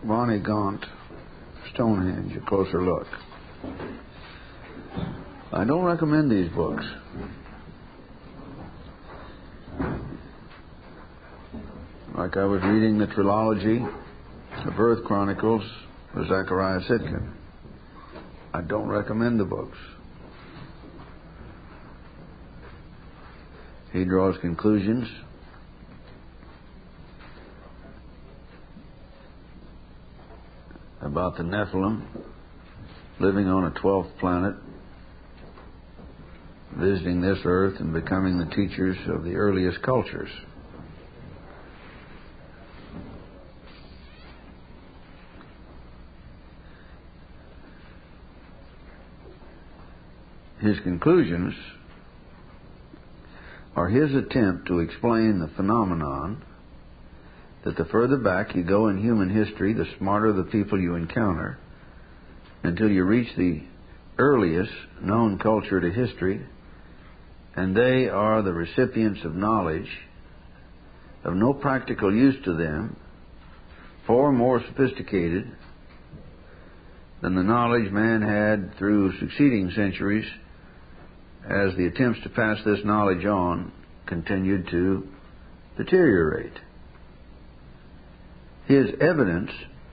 Bonnie Gaunt, Stonehenge, a closer look. I don't recommend these books. Like I was reading the trilogy of Earth Chronicles of Zecharia Sitchin. I don't recommend the books. He draws conclusions about the Nephilim living on a 12th planet, visiting this earth and becoming the teachers of the earliest cultures. His conclusions are his attempt to explain the phenomenon that the further back you go in human history, the smarter the people you encounter, until you reach the earliest known culture to history, and they are the recipients of knowledge of no practical use to them, far more sophisticated than the knowledge man had through succeeding centuries, as the attempts to pass this knowledge on continued to deteriorate. His evidence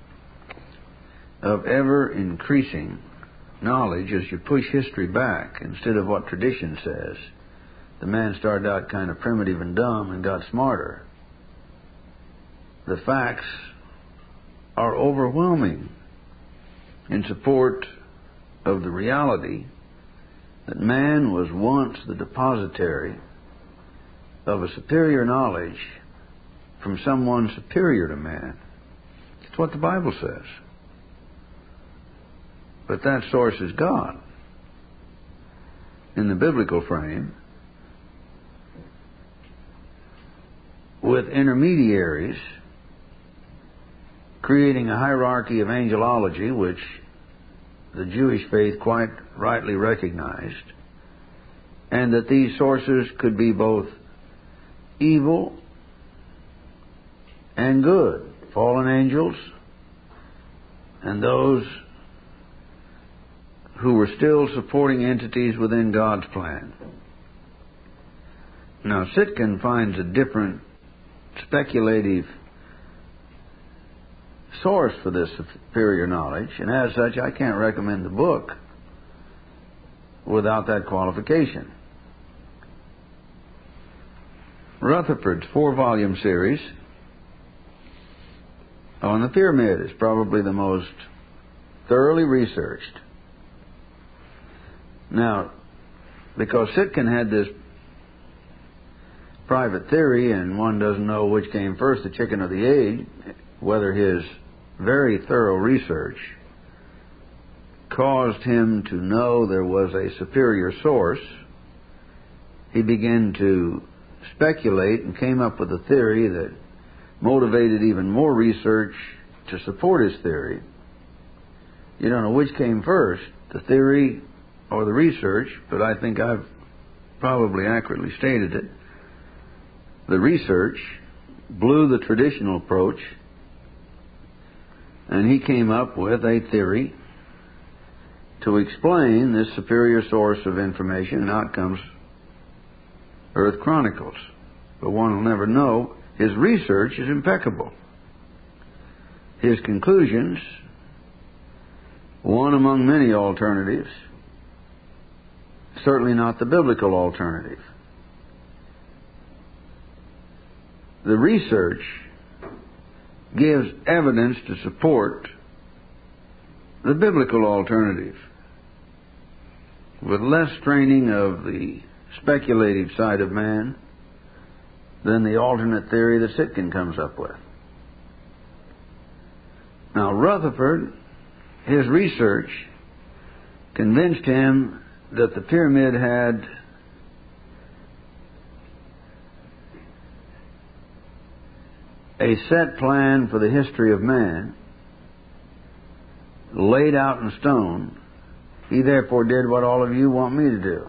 of ever increasing knowledge as you push history back, instead of what tradition says, the man started out kind of primitive and dumb and got smarter. The facts are overwhelming in support of the reality that man was once the depositary of a superior knowledge from someone superior to man. It's what the Bible says. But that source is God. In the biblical frame, with intermediaries creating a hierarchy of angelology, which the Jewish faith quite rightly recognized, and that these sources could be both evil and good, fallen angels and those who were still supporting entities within God's plan. Now, Sitchin finds a different speculative source for this superior knowledge, and as such, I can't recommend the book without that qualification. Rutherford's 4-volume series on the pyramid is probably the most thoroughly researched. Now, because Sitchin had this private theory, and one doesn't know which came first, the chicken or the egg, whether his very thorough research caused him to know there was a superior source, he began to speculate and came up with a theory that motivated even more research to support his theory. You don't know which came first, the theory or the research, but I think I've probably accurately stated it. The research blew the traditional approach, and he came up with a theory to explain this superior source of information, and out comes Earth Chronicles. But one will never know. His research is impeccable. His conclusions, one among many alternatives, certainly not the biblical alternative. The research gives evidence to support the biblical alternative, with less straining of the speculative side of man than the alternate theory that Sitchin comes up with. Now, Rutherford, his research convinced him that the pyramid had a set plan for the history of man, laid out in stone. He therefore did what all of you want me to do.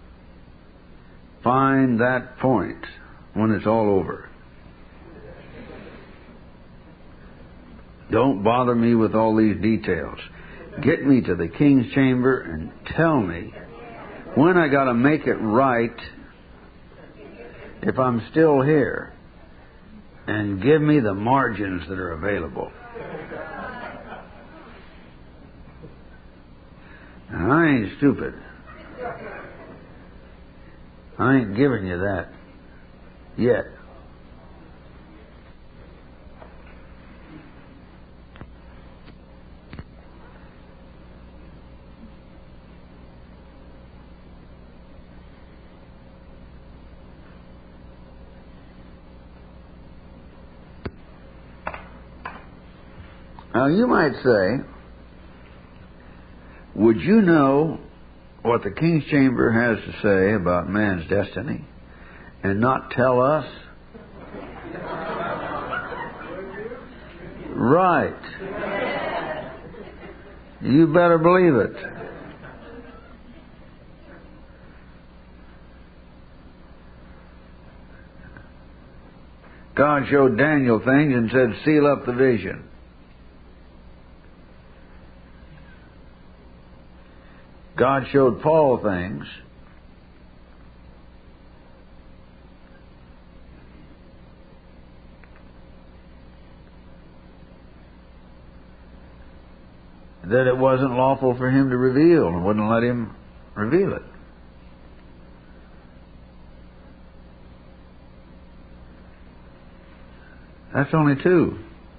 Find that point when it's all over. Don't bother me with all these details. Get me to the king's chamber and tell me when I got to make it right if I'm still here. And give me the margins that are available. Now, I ain't stupid. I ain't giving you that yet. Now, you might say, would you know what the king's chamber has to say about man's destiny and not tell us? Right. You better believe it. God showed Daniel things and said, seal up the vision. God showed Paul things. That it wasn't lawful for him to reveal and wouldn't let him reveal it. That's only two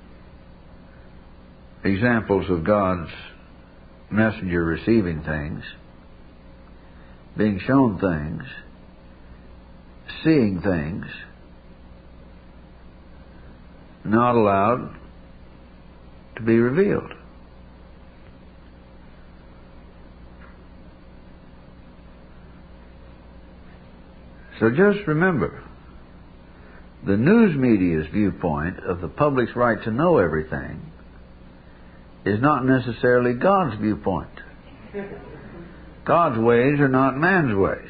examples of God's messenger receiving things, being shown things, seeing things, not allowed to be revealed. So just remember, the news media's viewpoint of the public's right to know everything is not necessarily God's viewpoint. God's ways are not man's ways.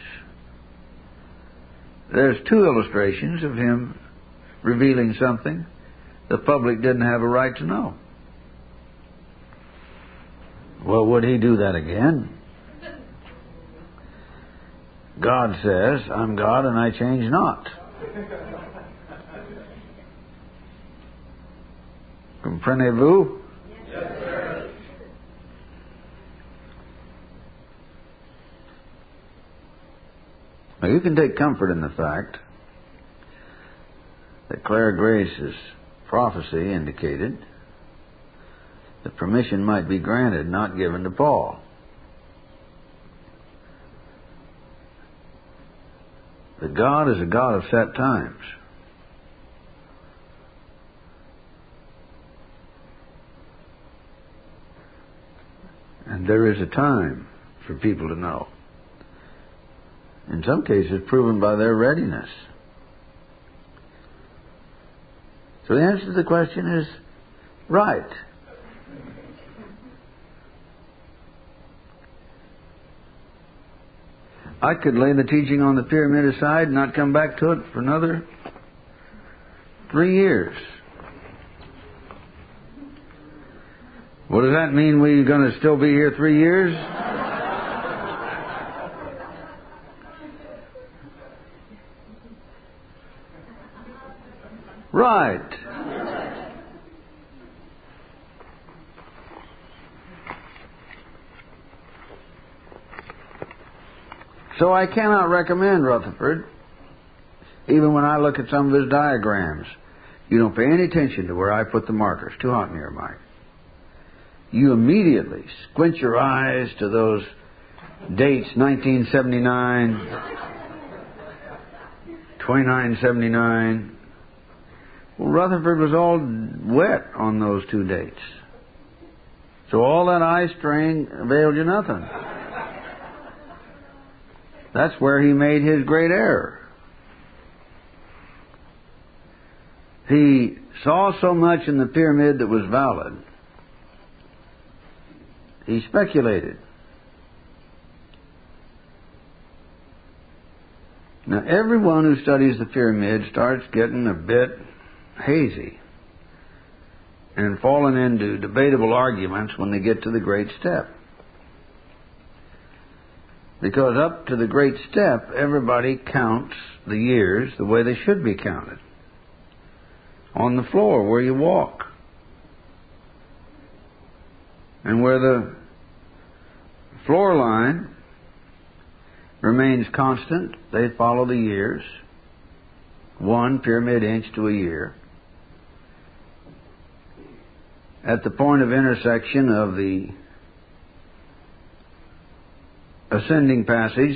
There's two illustrations of him revealing something the public didn't have a right to know. Well, would he do that again? God says, I'm God and I change not. Comprenez-vous? Yes, sir. Now you can take comfort in the fact that Clara Grace's prophecy indicated that permission might be granted, not given to Paul. That God is a God of set times. And there is a time for people to know. In some cases, proven by their readiness. So the answer to the question is right. I could lay the teaching on the pyramid aside and not come back to it for another 3 years. What does that mean? We're going to still be here 3 years? Right. So I cannot recommend Rutherford, even when I look at some of his diagrams. You don't pay any attention to where I put the markers. Too hot in here, Mike. You immediately squint your eyes to those dates, 1979, 2979. Well, Rutherford was all wet on those two dates. So all that eye strain availed you nothing. That's where he made his great error. He saw so much in the pyramid that was valid. He speculated. Now, everyone who studies the pyramid starts getting a bit hazy. and fallen into debatable arguments when they get to the great step. Because up to the great step, everybody counts the years the way they should be counted. On the floor where you walk. And where the floor line remains constant, they follow the years, 1 pyramid inch to a year. At the point of intersection of the ascending passage,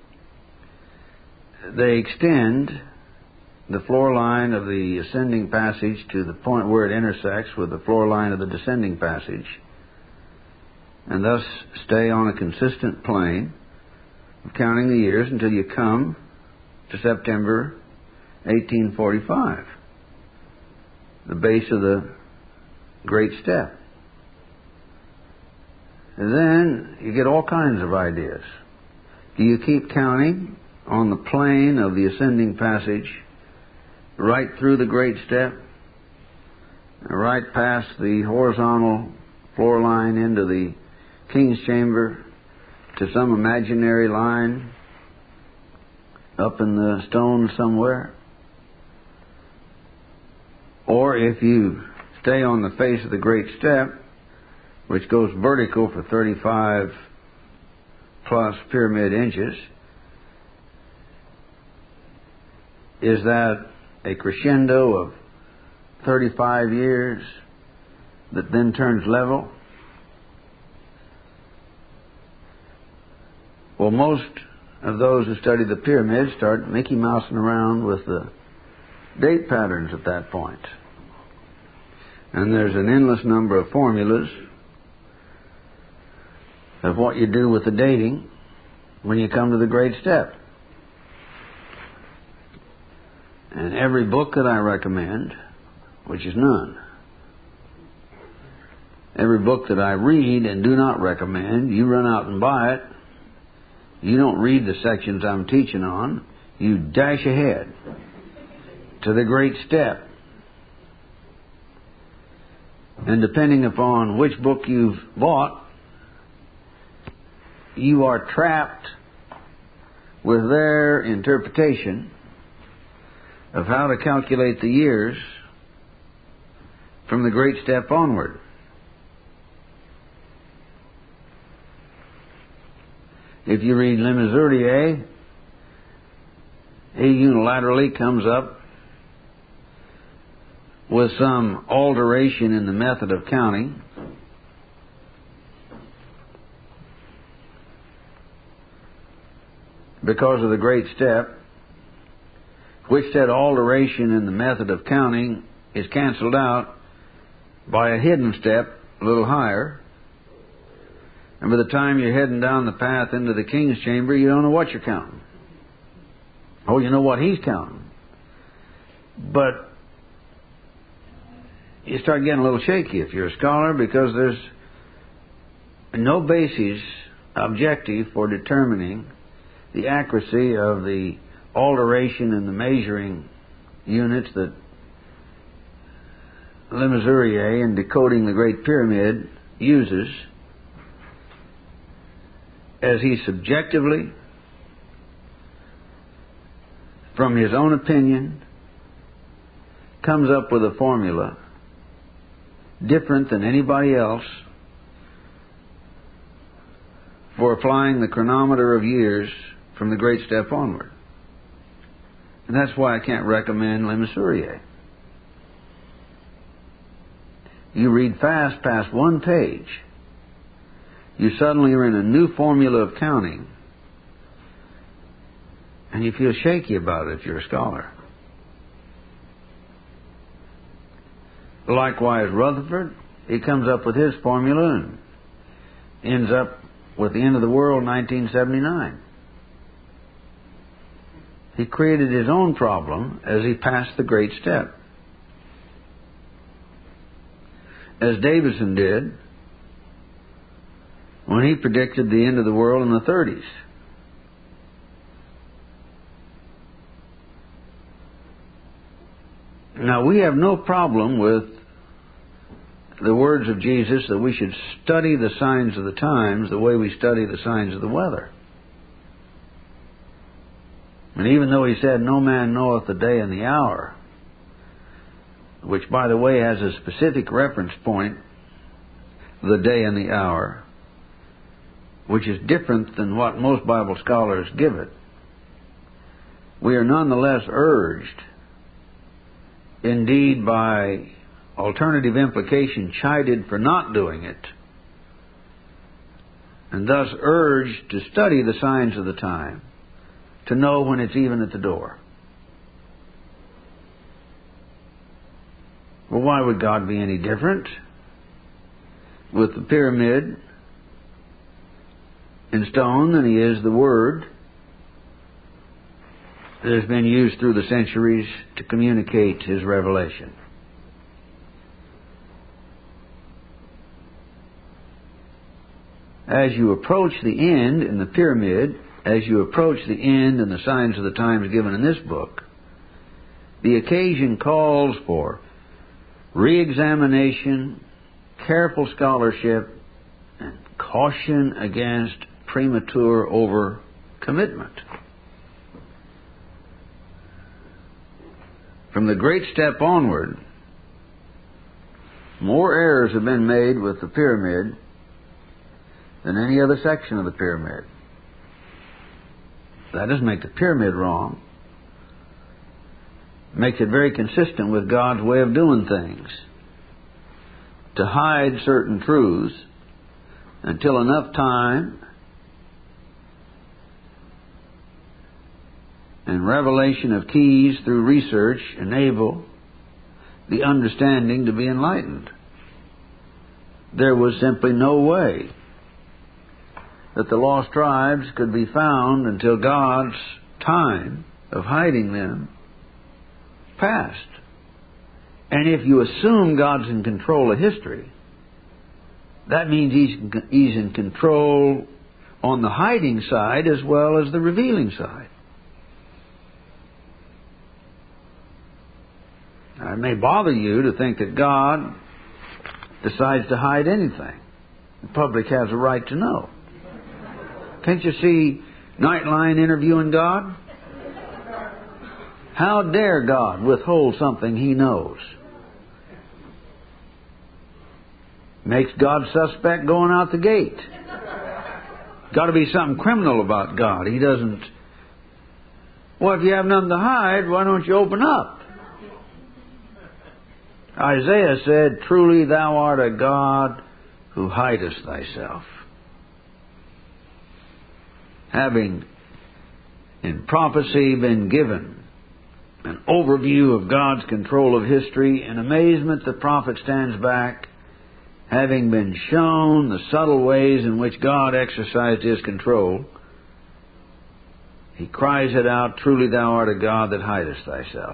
they extend the floor line of the ascending passage to the point where it intersects with the floor line of the descending passage, and thus stay on a consistent plane of counting the years until you come to September 1845, the base of the great step. And then you get all kinds of ideas. Do you keep counting on the plane of the ascending passage right through the great step, right past the horizontal floor line into the King's Chamber to some imaginary line up in the stone somewhere? Or if you stay on the face of the great step, which goes vertical for 35 plus pyramid inches, is that a crescendo of 35 years that then turns level? Well, most of those who study the pyramids start Mickey Mousing around with the date patterns at that point. And there's an endless number of formulas of what you do with the dating when you come to the great step. And every book that I recommend, which is none, every book that I read and do not recommend, you run out and buy it. You don't read the sections I'm teaching on. You dash ahead to the great step. And depending upon which book you've bought, you are trapped with their interpretation of how to calculate the years from the great step onward. If you read Le Mesurier, he unilaterally comes up with some alteration in the method of counting because of the great step, which that alteration in the method of counting is canceled out by a hidden step a little higher. And by the time you're heading down the path into the King's Chamber, you don't know what you're counting. Oh, you know what he's counting. But you start getting a little shaky if you're a scholar, because there's no basis objective for determining the accuracy of the alteration in the measuring units that Le Mesurier, in decoding the Great Pyramid, uses, as he subjectively, from his own opinion, comes up with a formula different than anybody else for applying the chronometer of years from the great step onward. And that's why I can't recommend Le Mesurier. You read fast past one page, you suddenly are in a new formula of counting, and you feel shaky about it if you're a scholar. Likewise, Rutherford, he comes up with his formula and ends up with the end of the world in 1979. He created his own problem as he passed the great step. As Davison did when he predicted the end of the world in the 30s. Now, we have no problem with the words of Jesus that we should study the signs of the times the way we study the signs of the weather. And even though he said, no man knoweth the day and the hour, which, by the way, has a specific reference point, the day and the hour, which is different than what most Bible scholars give it, we are nonetheless urged, indeed by alternative implication chided for not doing it, and thus urged to study the signs of the time, to know when it's even at the door. Well, why would God be any different with the pyramid in stone than He is the Word that has been used through the centuries to communicate His revelation? As you approach the end in the pyramid, as you approach the end in the signs of the times given in this book, the occasion calls for re-examination, careful scholarship, and caution against premature over-commitment. From the great step onward, more errors have been made with the pyramid than any other section of the pyramid. That doesn't make the pyramid wrong. It makes it very consistent with God's way of doing things, to hide certain truths until enough time and revelation of keys through research enable the understanding to be enlightened. There was simply no way that the lost tribes could be found until God's time of hiding them passed. And if you assume God's in control of history, that means He's in control on the hiding side as well as the revealing side. Now, it may bother you to think that God decides to hide anything. The public has a right to know. Can't you see Nightline interviewing God? How dare God withhold something He knows? Makes God suspect going out the gate. Got to be something criminal about God. He doesn't... Well, if you have nothing to hide, why don't you open up? Isaiah said, truly thou art a God who hidest thyself. Having in prophecy been given an overview of God's control of history, in amazement the prophet stands back, having been shown the subtle ways in which God exercised His control. He cries it out, truly thou art a God that hidest thyself.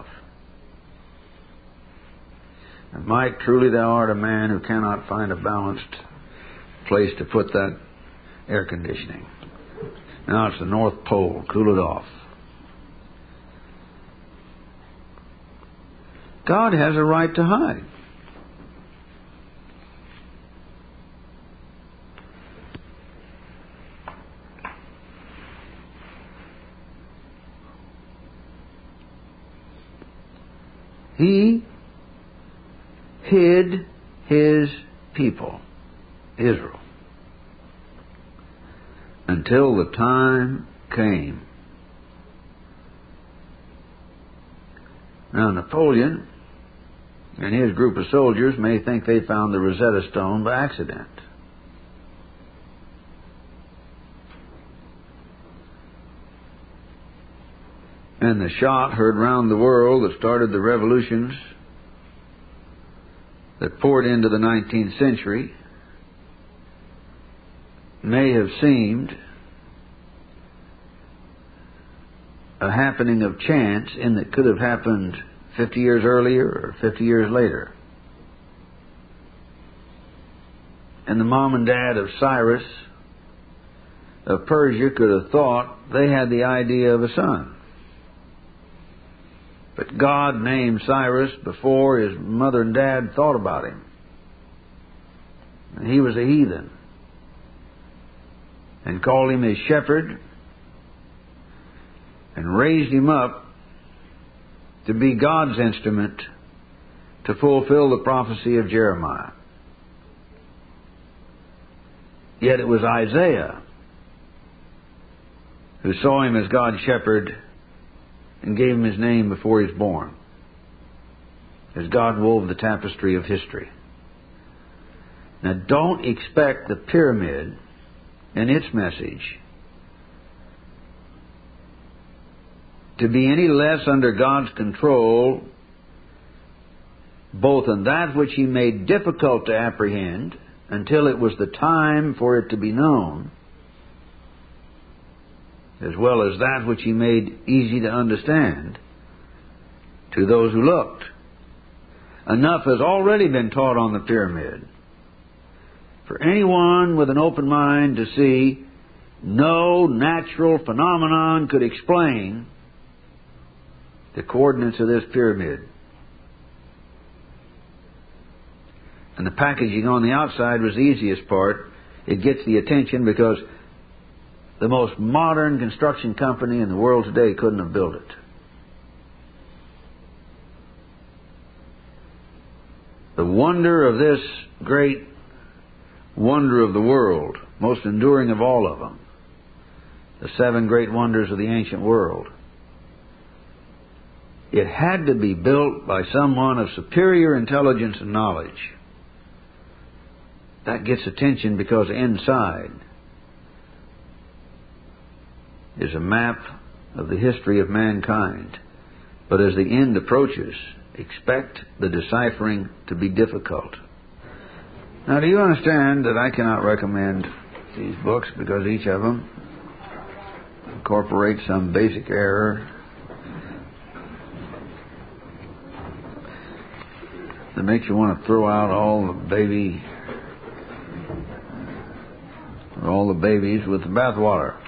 And Mike, truly thou art a man who cannot find a balanced place to put that air conditioning. Now it's the North Pole. Cool it off. God has a right to hide. He hid His people, Israel, until the time came. Now Napoleon and his group of soldiers may think they found the Rosetta Stone by accident. And the shot heard round the world that started the revolutions that poured into the 19th century may have seemed a happening of chance in that could have happened 50 years earlier or 50 years later. And the mom and dad of Cyrus of Persia could have thought they had the idea of a son. But God named Cyrus before his mother and dad thought about him. And he was a heathen, and called him his shepherd, and raised him up to be God's instrument to fulfill the prophecy of Jeremiah. Yet it was Isaiah who saw him as God's shepherd and gave him his name before he was born, as God wove the tapestry of history. Now, don't expect the pyramid and its message to be any less under God's control, both in that which He made difficult to apprehend until it was the time for it to be known, as well as that which He made easy to understand to those who looked. Enough has already been taught on the pyramid for anyone with an open mind to see no natural phenomenon could explain the coordinates of this pyramid. And the packaging on the outside was the easiest part. It gets the attention because the most modern construction company in the world today couldn't have built it. The wonder of this great wonder of the world, most enduring of all of them, the 7 great wonders of the ancient world, it had to be built by someone of superior intelligence and knowledge. That gets attention because inside is a map of the history of mankind. But as the end approaches, expect the deciphering to be difficult. Now, do you understand that I cannot recommend these books because each of them incorporates some basic error that makes you want to throw out all the babies with the bathwater?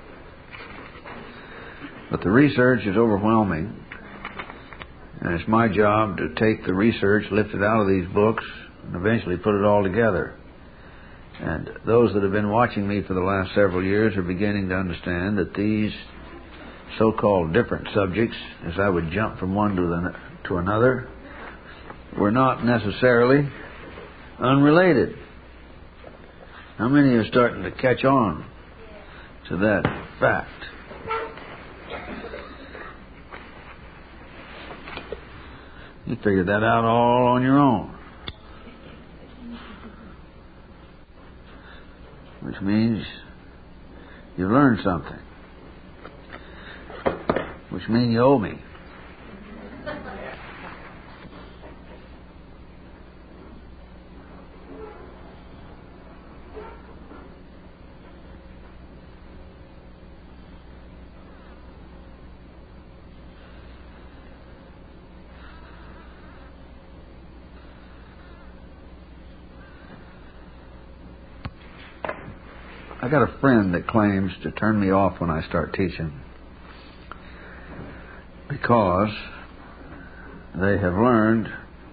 But the research is overwhelming, and it's my job to take the research, lift it out of these books, and eventually put it all together. And those that have been watching me for the last several years are beginning to understand that these so-called different subjects, as I would jump from one to another, were not necessarily unrelated. How many are starting to catch on to that fact? You figured that out all on your own. Which means you've learned something. Which means you owe me. I got a friend that claims to turn me off when I start teaching because they have learned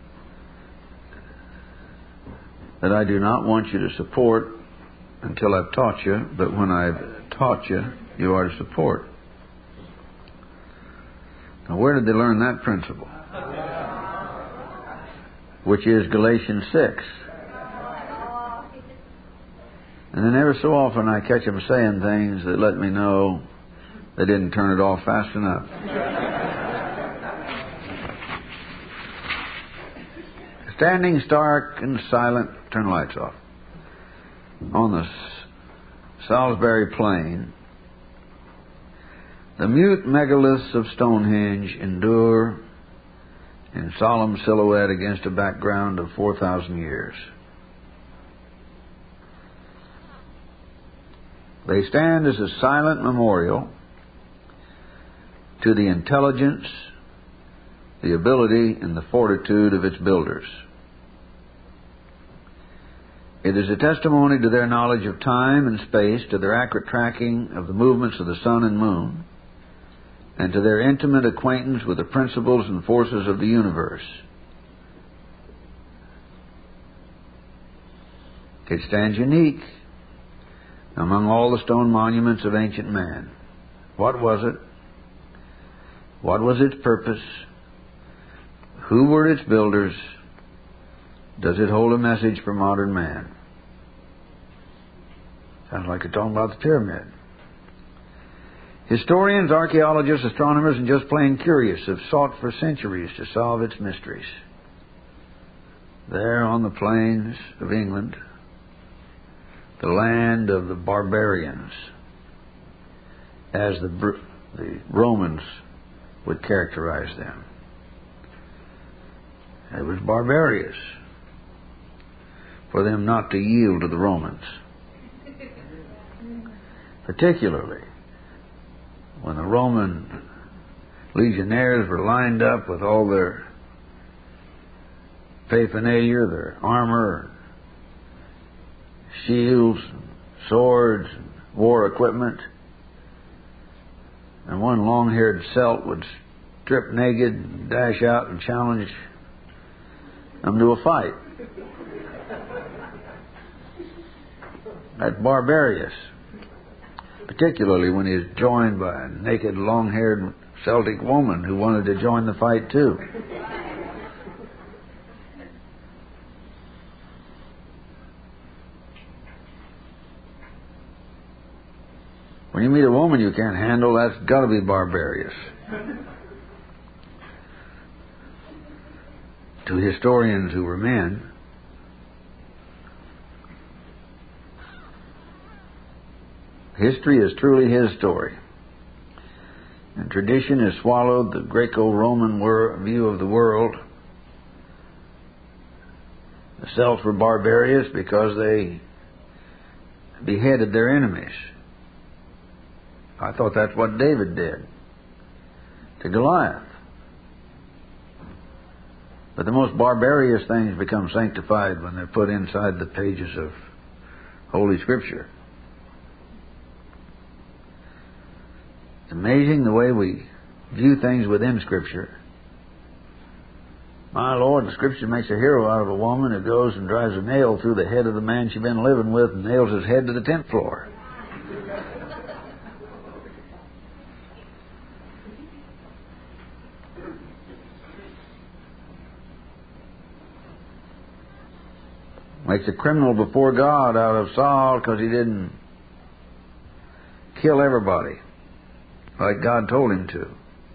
that I do not want you to support until I've taught you, but when I've taught you, you are to support. Now, where did they learn that principle? Which is Galatians 6. And then every so often I catch them saying things that let me know they didn't turn it off fast enough. Standing stark and silent, turn the lights off. On the Salisbury Plain, the mute megaliths of Stonehenge endure in solemn silhouette against a background of 4,000 years. They stand as a silent memorial to the intelligence, the ability, and the fortitude of its builders. It is a testimony to their knowledge of time and space, to their accurate tracking of the movements of the sun and moon, and to their intimate acquaintance with the principles and forces of the universe. It stands unique among all the stone monuments of ancient man. What was it? What was its purpose? Who were its builders? Does it hold a message for modern man? Sounds like you're talking about the pyramid. Historians, archaeologists, astronomers, and just plain curious have sought for centuries to solve its mysteries. There on the plains of England, the land of the barbarians, as the Romans would characterize them. It was barbarous for them not to yield to the Romans. Particularly when the Roman legionnaires were lined up with all their paraphernalia, their armor, shields, swords, war equipment, and one long-haired Celt would strip naked and dash out and challenge them to a fight. That's barbarous. Particularly when he's joined by a naked, long-haired Celtic woman who wanted to join the fight too. When you meet a woman you can't handle, that's got to be barbarous. To historians who were men, history is truly his story. And tradition has swallowed the Greco-Roman view of the world. The Celts were barbarous because they beheaded their enemies. I thought that's what David did to Goliath. But the most barbarous things become sanctified when they're put inside the pages of Holy Scripture. It's amazing the way we view things within Scripture. My Lord, the Scripture makes a hero out of a woman who goes and drives a nail through the head of the man she's been living with and nails his head to the tent floor. Makes a criminal before God out of Saul because he didn't kill everybody like God told him to.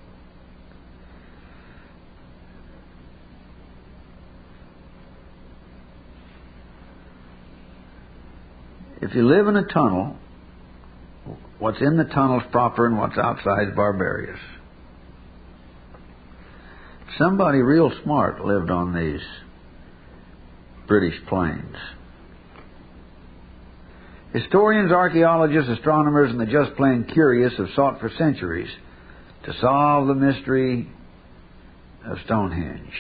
If you live in a tunnel, what's in the tunnel's proper and what's outside is barbarous. Somebody real smart lived on these British plains. Historians, archaeologists, astronomers, and the just plain curious have sought for centuries to solve the mystery of Stonehenge.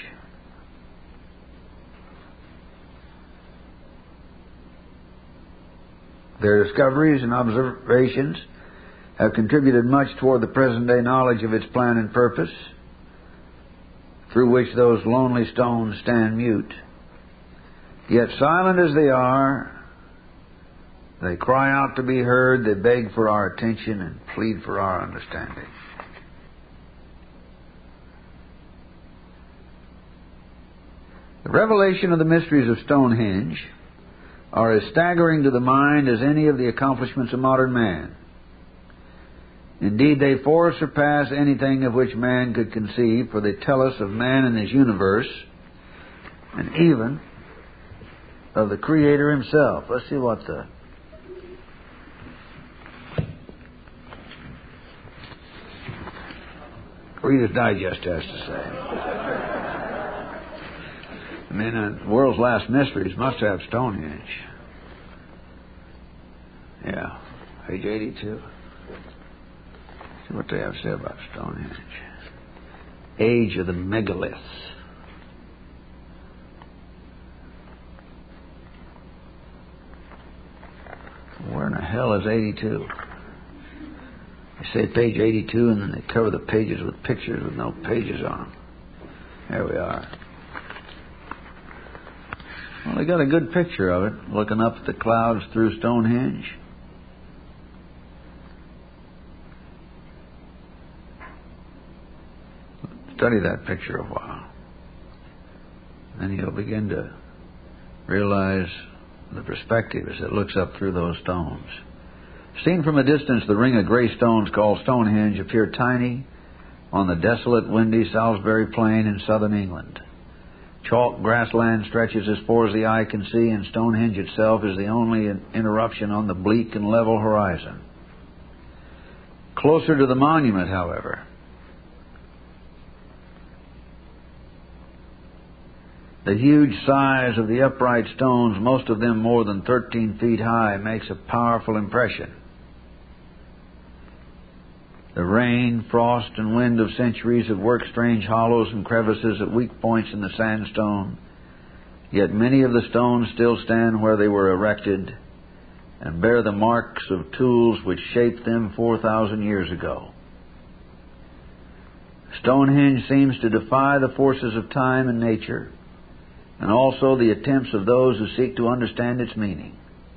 Their discoveries and observations have contributed much toward the present-day knowledge of its plan and purpose, through which those lonely stones stand mute. Yet silent as they are, they cry out to be heard, they beg for our attention and plead for our understanding. The revelation of the mysteries of Stonehenge are as staggering to the mind as any of the accomplishments of modern man. Indeed, they far surpass anything of which man could conceive, for they tell us of man and his universe, and even of the Creator himself. Let's see what the Reader's Digest has to say. I mean, the world's last mysteries must have Stonehenge. Yeah, page 82. See what they have to say about Stonehenge. Age of the megaliths. Where in the hell is 82? They say page 82 and then they cover the pages with pictures with no pages on them. There we are. Well, they got a good picture of it, looking up at the clouds through Stonehenge. Study that picture a while. Then you'll begin to realize the perspective as it looks up through those stones. Seen from a distance, the ring of gray stones called Stonehenge appear tiny on the desolate, windy Salisbury Plain in southern England. Chalk grassland stretches as far as the eye can see, and Stonehenge itself is the only interruption on the bleak and level horizon. Closer to the monument, however, the huge size of the upright stones, most of them more than 13 feet high, makes a powerful impression. The rain, frost, and wind of centuries have worked strange hollows and crevices at weak points in the sandstone, yet many of the stones still stand where they were erected and bear the marks of tools which shaped them 4,000 years ago. Stonehenge seems to defy the forces of time and nature, and also the attempts of those who seek to understand its meaning.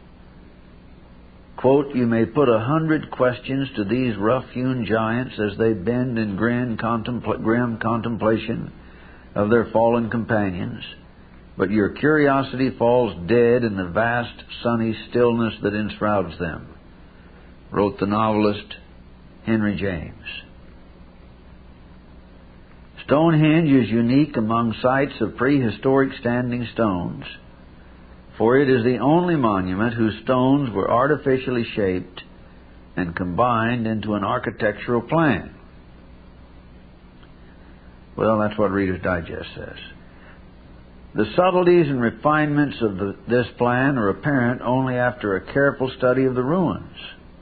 Quote, "You may put 100 questions to these rough-hewn giants as they bend in grim contemplation of their fallen companions, but your curiosity falls dead in the vast, sunny stillness that enshrouds them," wrote the novelist Henry James. Stonehenge is unique among sites of prehistoric standing stones, for it is the only monument whose stones were artificially shaped and combined into an architectural plan. Well, that's what Reader's Digest says. The subtleties and refinements of this plan are apparent only after a careful study of the ruins.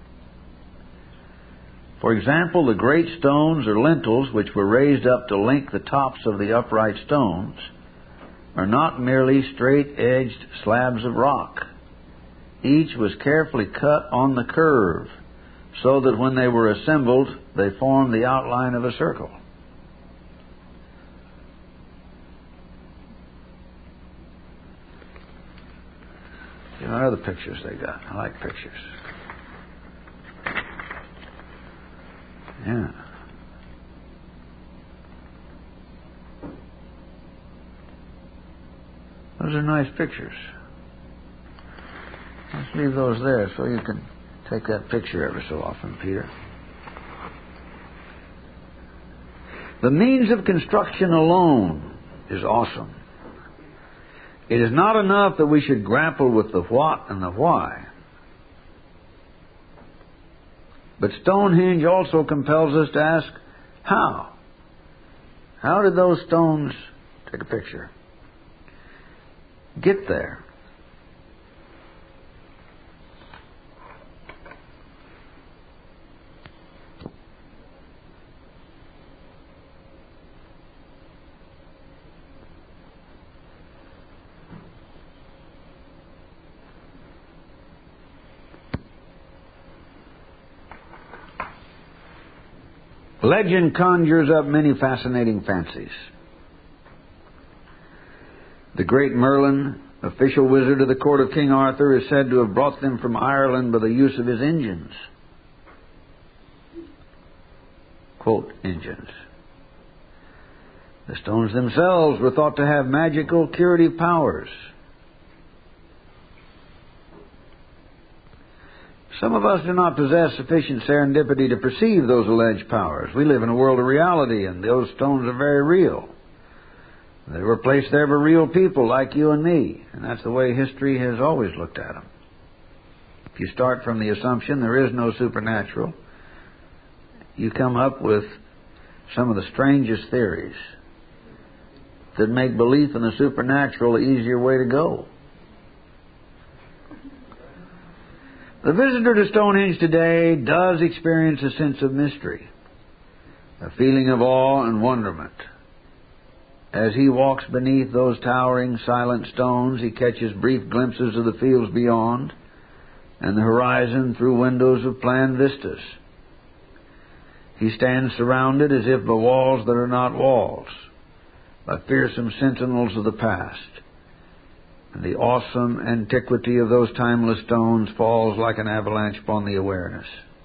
For example, the great stones or lintels which were raised up to link the tops of the upright stones are not merely straight-edged slabs of rock. Each was carefully cut on the curve, so that when they were assembled, they formed the outline of a circle. You know, other pictures they got. I like pictures. Yeah. Those are nice pictures. Let's leave those there so you can take that picture every so often, Peter. The means of construction alone is awesome. It is not enough that we should grapple with the what and the why. But Stonehenge also compels us to ask, how? How did those stones, take a picture, get there? Legend conjures up many fascinating fancies. The great Merlin, official wizard of the court of King Arthur, is said to have brought them from Ireland by the use of his engines. Quote, engines. The stones themselves were thought to have magical curative powers. Some of us do not possess sufficient serendipity to perceive those alleged powers. We live in a world of reality, and those stones are very real. They were placed there by real people like you and me, and that's the way history has always looked at them. If you start from the assumption there is no supernatural, you come up with some of the strangest theories that make belief in the supernatural the easier way to go. The visitor to Stonehenge today does experience a sense of mystery, a feeling of awe and wonderment. As he walks beneath those towering, silent stones, he catches brief glimpses of the fields beyond and the horizon through windows of planned vistas. He stands surrounded as if by walls that are not walls, by fearsome sentinels of the past. And the awesome antiquity of those timeless stones falls like an avalanche upon the awareness.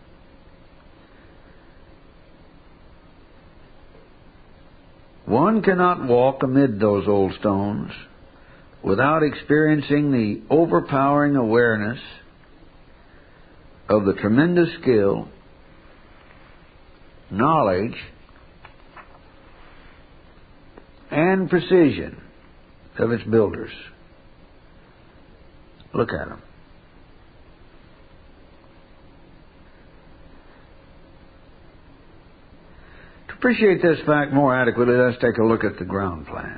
One cannot walk amid those old stones without experiencing the overpowering awareness of the tremendous skill, knowledge, and precision of its builders. Look at them. To appreciate this fact more adequately, let's take a look at the ground plan.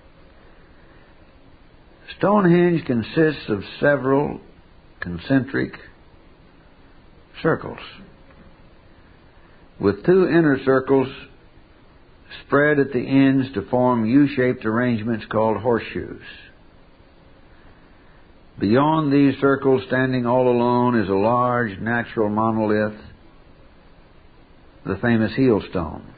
Stonehenge consists of several concentric circles, with two inner circles spread at the ends to form U-shaped arrangements called horseshoes. Beyond these circles, standing all alone, is a large natural monolith, the famous heel stone.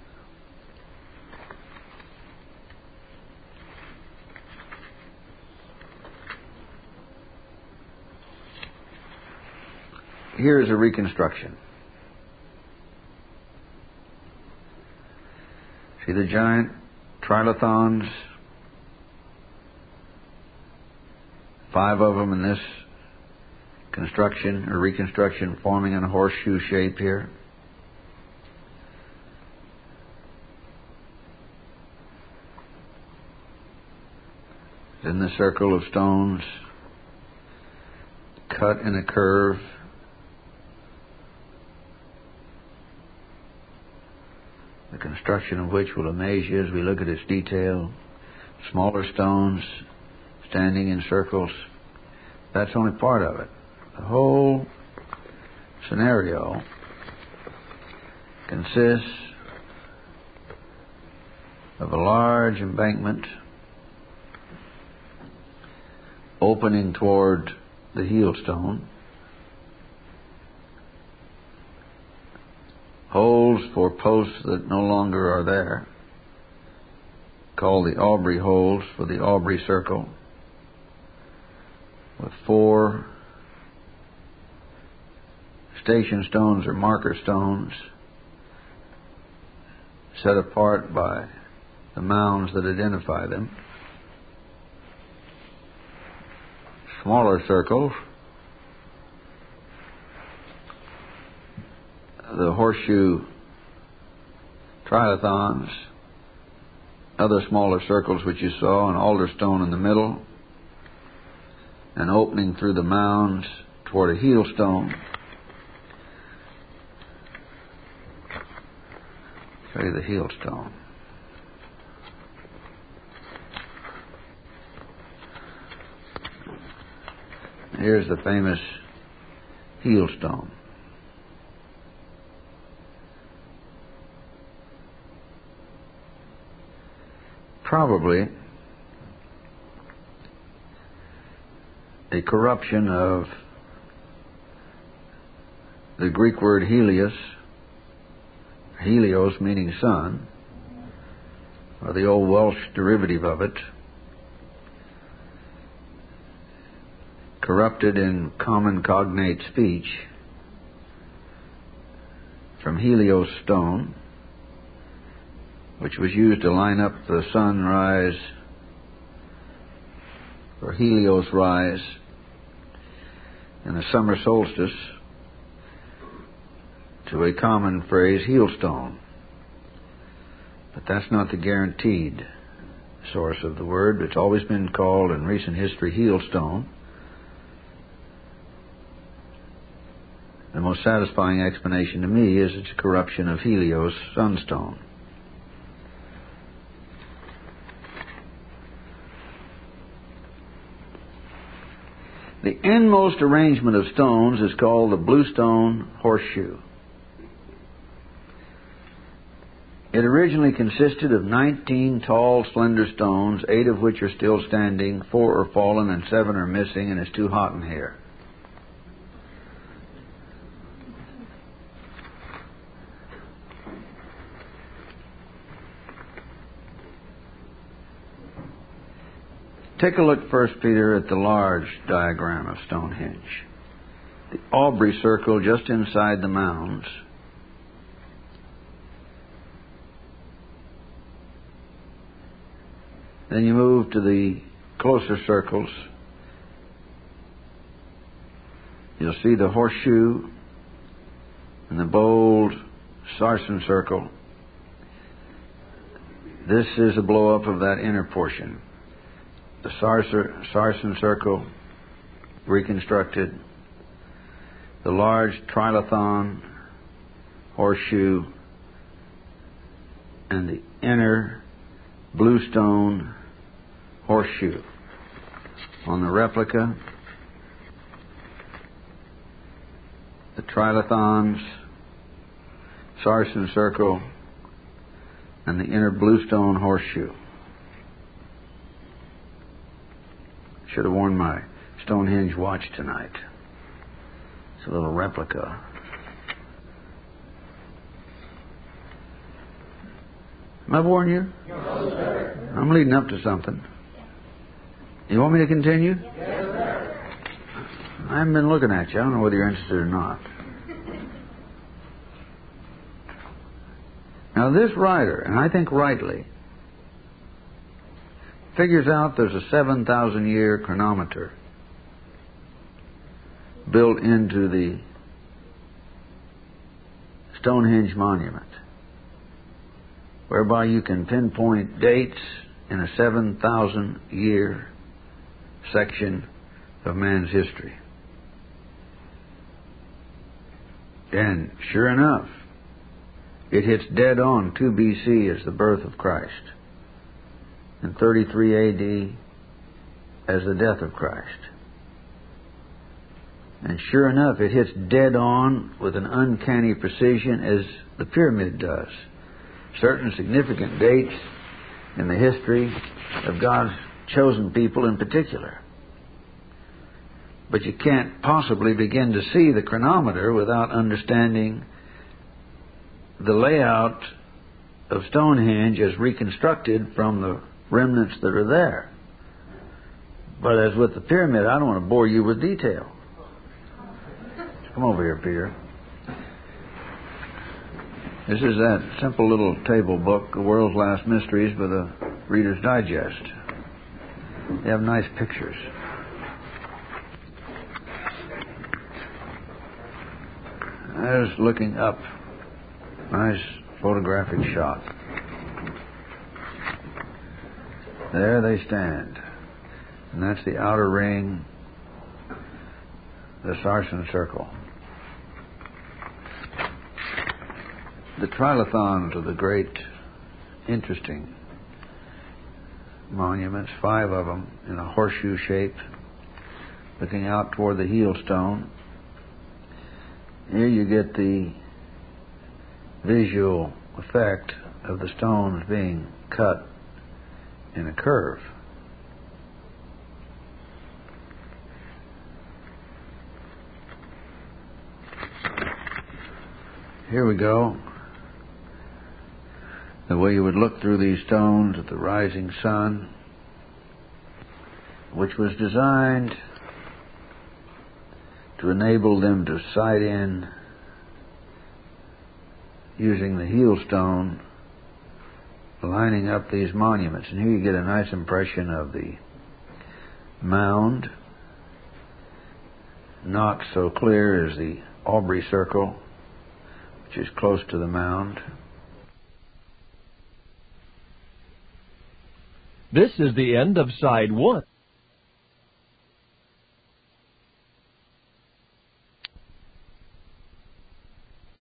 Here is a reconstruction. See the giant trilithons? 5 of them in this construction or reconstruction, forming in a horseshoe shape here. In the circle of stones, cut in a curve, the construction of which will amaze you as we look at its detail. Smaller stones standing in circles. That's only part of it. The whole scenario consists of a large embankment opening toward the heel stone, holes for posts that no longer are there, called the Aubrey holes for the Aubrey circle, with 4 station stones or marker stones set apart by the mounds that identify them. Smaller circles, the horseshoe trilithons, other smaller circles which you saw, an alder stone in the middle, an opening through the mounds toward a heel stone. Show you the heel stone. Here's the famous heel stone. Probably a corruption of the Greek word helios, helios meaning sun, or the old Welsh derivative of it, corrupted in common cognate speech from Helios stone, which was used to line up the sunrise or Helios rise in the summer solstice, to a common phrase, heel stone. But that's not the guaranteed source of the word. It's always been called in recent history heel stone. The most satisfying explanation to me is its corruption of Helios sunstone. The endmost arrangement of stones is called the bluestone horseshoe. It originally consisted of 19 tall, slender stones, 8 of which are still standing, 4 are fallen, and 7 are missing, and it's too hot in here. Take a look first, Peter, at the large diagram of Stonehenge. The Aubrey circle just inside the mounds. Then you move to the closer circles. You'll see the horseshoe and the bold sarsen circle. This is a blow-up of that inner portion. The sarsen circle reconstructed. The large trilithon, horseshoe, and the inner bluestone horseshoe. On the replica, the trilithons, sarsen circle, and the inner bluestone horseshoe. Should have worn my Stonehenge watch tonight. It's a little replica. Am I boring you? No, sir. I'm leading up to something. You want me to continue? Yes, sir. I haven't been looking at you. I don't know whether you're interested or not. Now this writer, and I think rightly, figures out there's a 7,000-year chronometer built into the Stonehenge monument, whereby you can pinpoint dates in a 7,000-year section of man's history. And sure enough, it hits dead on 2 BC as the birth of Christ, and 33 AD as the death of Christ. And sure enough, it hits dead on with an uncanny precision as the pyramid does. Certain significant dates in the history of God's chosen people in particular. But you can't possibly begin to see the chronometer without understanding the layout of Stonehenge as reconstructed from the remnants that are there. But as with the pyramid, I don't want to bore you with detail. Come over here, Peter. This is that simple little table book, The World's Last Mysteries, with a Reader's Digest. They have nice pictures. There's looking up. Nice photographic shot. There they stand. And that's the outer ring, the sarsen circle. The trilithons are the great, interesting monuments, 5 of them in a horseshoe shape, looking out toward the heel stone. Here you get the visual effect of the stones being cut in a curve. Here we go. The way you would look through these stones at the rising sun, which was designed to enable them to sight in using the heel stone, lining up these monuments. And here you get a nice impression of the mound, not so clear as the Aubrey circle, which is close to the mound. This is the end of Side 1.